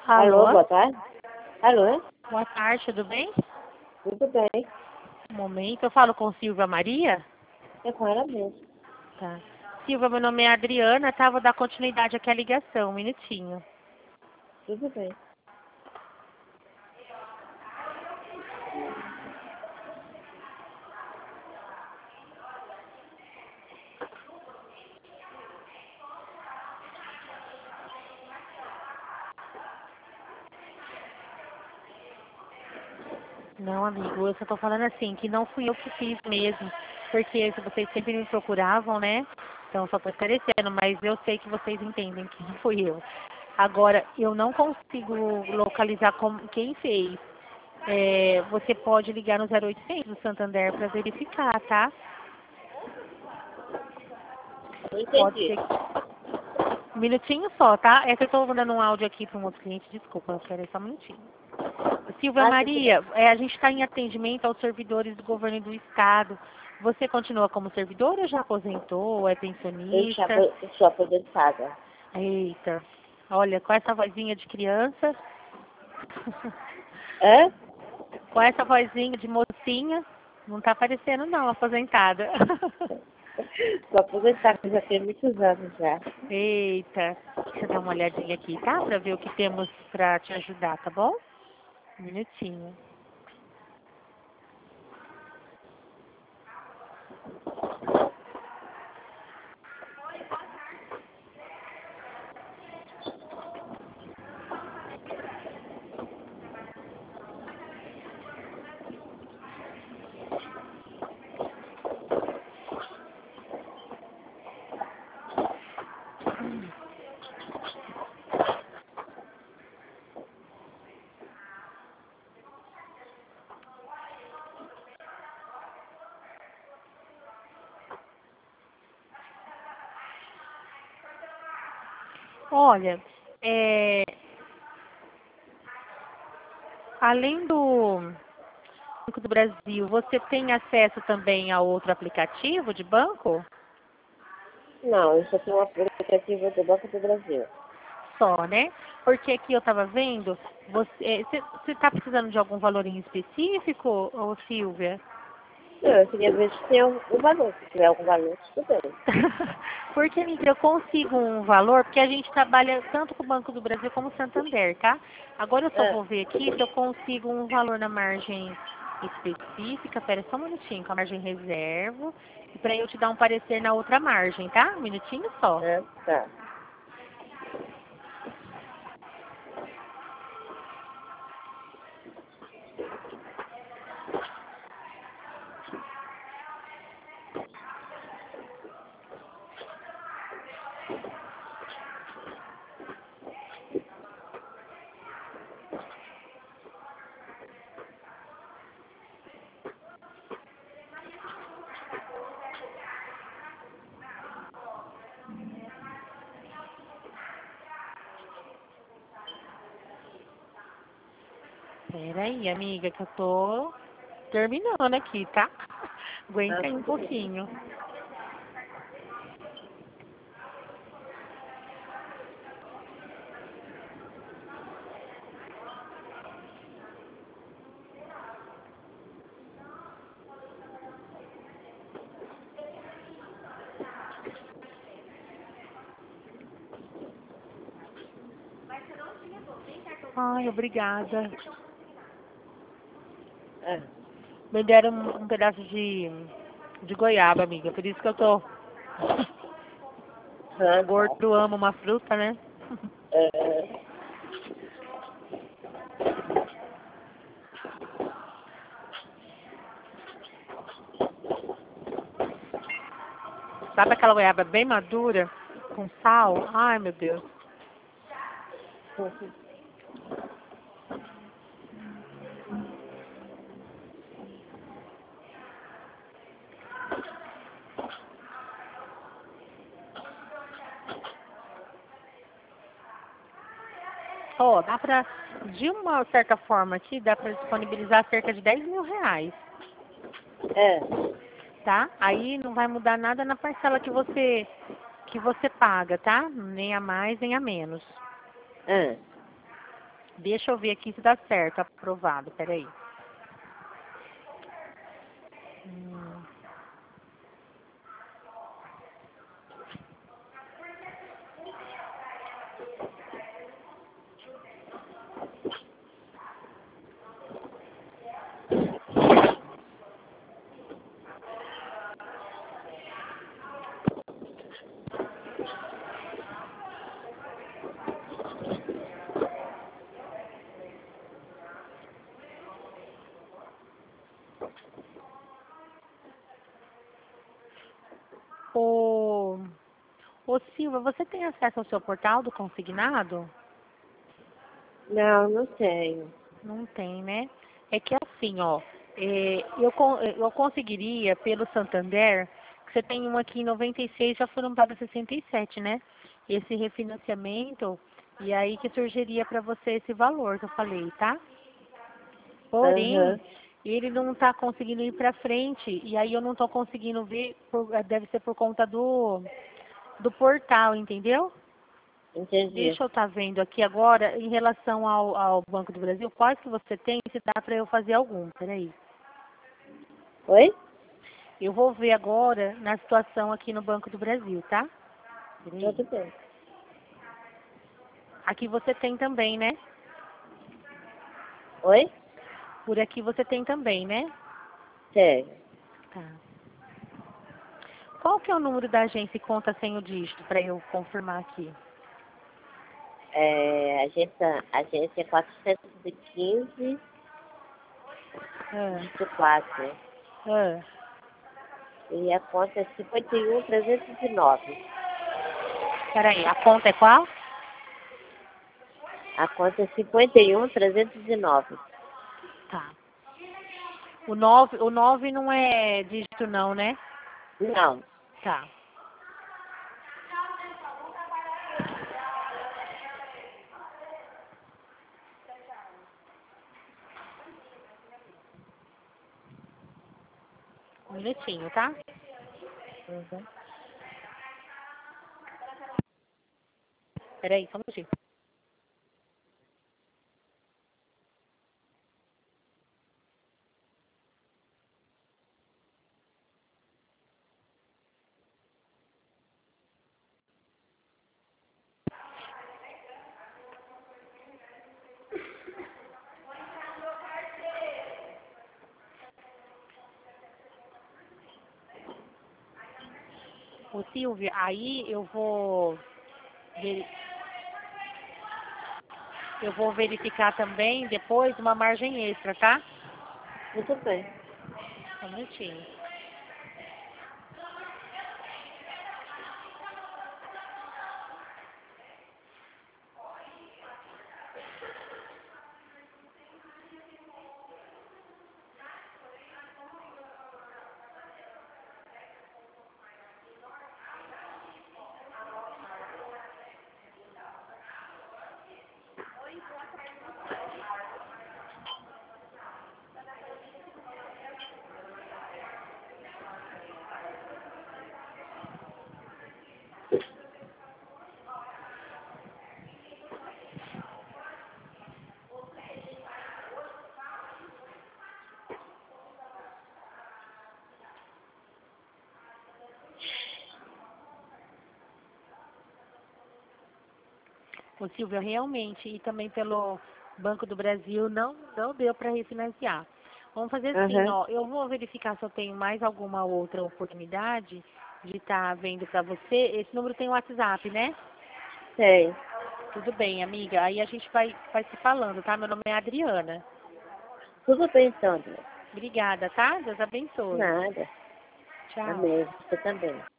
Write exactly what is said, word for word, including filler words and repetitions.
Alô, Alô, boa tarde. Alô, boa tarde, tudo bem? tudo bem? Um momento, eu falo com Silvia Maria? É com ela mesmo. Tá. Silvia, meu nome é Adriana, tá? Vou dar continuidade aqui à ligação, um minutinho. Tudo bem. Não, amigo, eu só tô falando assim, que não fui eu que fiz mesmo, porque se vocês sempre me procuravam, né? Então só tô esclarecendo, mas eu sei que vocês entendem que não fui eu. Agora, eu não consigo localizar como, quem fez. É, você pode ligar no zero oitocentos do Santander para verificar, tá? Não Pode entendi. ser. Um minutinho só, tá? É que eu estou mandando um áudio aqui para um outro cliente, desculpa, eu quero só um minutinho. Silvia Ah, tudo bem. Maria, é, a gente está em atendimento aos servidores do governo do estado. Você continua como servidor ou já aposentou, é Eu já pensionista? apo- eu sou aposentada. Eita, olha, com essa vozinha de criança, Hã? com essa vozinha de mocinha, não tá parecendo não, aposentada. Sou aposentada, já tem muitos anos já. Eita, deixa eu dar uma olhadinha aqui, tá? Para ver o que temos para te ajudar, tá bom? Um minutinho. Olha, é, além do Banco do Brasil, você tem acesso também a outro aplicativo de banco? Não, eu só tenho um aplicativo do Banco do Brasil. Só, né? Porque aqui eu estava vendo, você está precisando de algum valor em específico, ô Silvia? Não, eu queria ver se tem algum valor. Se tiver algum valor, tudo bem. Porque, amiga, eu consigo um valor, porque a gente trabalha tanto com o Banco do Brasil como o Santander, tá? Agora eu só Ah, vou ver aqui se eu consigo um valor na margem específica. Pera só um minutinho, com a margem reserva. E para eu te dar um parecer na outra margem, tá? Um minutinho só. ah, tá. Pera aí, amiga, que eu tô terminando aqui, tá? Ah, Aguenta aí um tudo bem. pouquinho. Ai, obrigada. Ah, Me deram um, um pedaço de, de goiaba, amiga. Por isso que eu tô. ah, tá. Gordo ama uma fruta, né? Ah, Sabe aquela goiaba bem madura, com sal? Ai, meu Deus. Ó, dá pra, de uma certa forma aqui, dá pra disponibilizar cerca de dez mil reais, ah, tá? Aí não vai mudar nada na parcela que você, que você paga, tá? Nem a mais, nem a menos. ah. Deixa eu ver aqui se dá certo, aprovado, peraí. Hum. Ô, ô Silva, você tem acesso ao seu portal do consignado? Não, não tenho. Não tem, né? É que assim, ó, é, eu, con- eu conseguiria pelo Santander, que você tem um aqui em noventa e seis, já foram para sessenta e sete, né? Esse refinanciamento, e aí que surgiria para você esse valor que eu falei, tá? Aham, Porém, ele não está conseguindo ir para frente, e aí eu não estou conseguindo ver, por- deve ser por conta do, do portal, entendeu? entendi. Deixa eu estar vendo aqui agora, em relação ao, ao Banco do Brasil, quais que você tem, se dá para eu fazer algum, peraí. Oi? Eu vou ver agora na situação aqui no Banco do Brasil, tá? Peraí. Tudo bem. Aqui você tem também, né? Oi? Por aqui você tem também, né? Tenho. Tá. Qual que é o número da agência e conta sem o dígito, para eu confirmar aqui? É, agência, agência quatrocentos e quinze, Ah, dígito quatro. ah. E a conta é cinquenta e um, trezentos e nove. Peraí, a conta é qual? A conta é cinquenta e um, trezentos e nove. Tá. O nove, o nove não é dígito não, né? Não. Tá. Um minutinho, tá? Uhum. Peraí, só um minutinho. Ô Silvia, aí eu vou veri- eu vou verificar também depois uma margem extra, tá? Muito bem. Só um minutinho. Ô Silvia, realmente, e também pelo Banco do Brasil, não, não deu para refinanciar. Vamos fazer assim, Aham. ó, eu vou verificar se eu tenho mais alguma outra oportunidade de estar vendo para você. Esse número tem WhatsApp, né? Tem. Tudo bem, amiga. Aí a gente vai, vai se falando, tá? Meu nome é Adriana. Tudo bem, então, Deus. Obrigada, tá? Deus abençoe. Nada. Tchau. Amém. Você também.